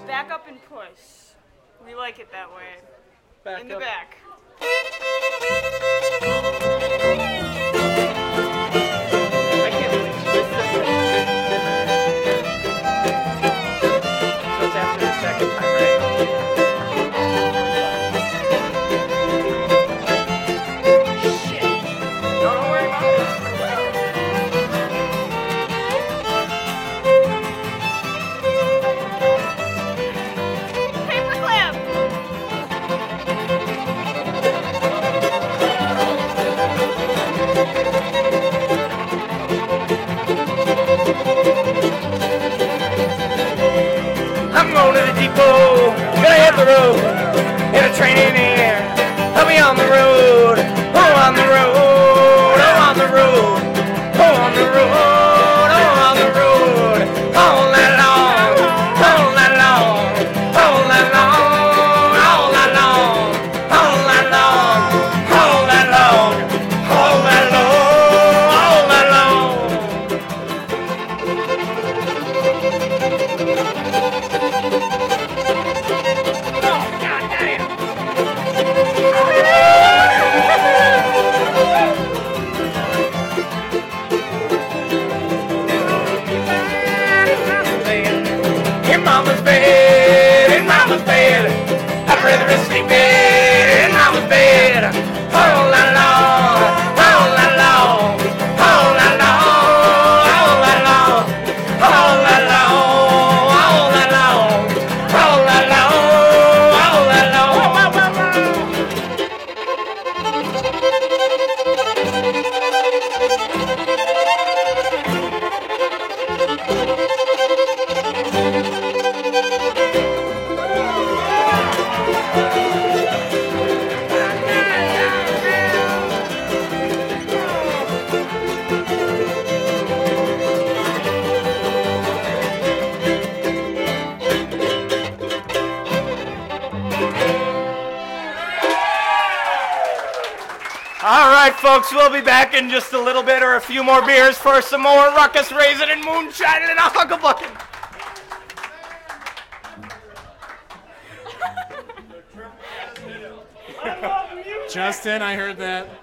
Back up and push. We like it that way. Back In the up. back. I can't believe she missed this one. So it's after the second time, right? Shit. No, don't worry about it. Paperclip! I'm going to the depot, gonna hit the road, in a train in air. I'll be on the road, oh on the road, oh on the road, oh on the road, oh on the road, all night long, all night long, all night long, all night long, all night long, all night long, all night long, all night long. Oh, God damn. In mama's bed, in mama's bed. I'd rather be sleeping in mama's bed. All night long, all night long, all night long, all night long, all night long, all night long, all night long, all night long. All right, folks, we'll be back in just a little bit or a few more beers for some more ruckus raisin and moonshine and a hucklebucket. Justin, I heard that.